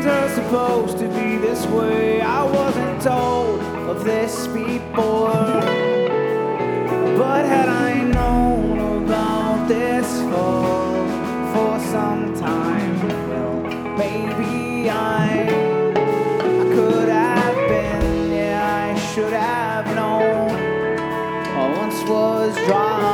are supposed to be this way. I wasn't told of this before, but had I known about this for some time, well, maybe I could have been, yeah, I should have known. I once was dry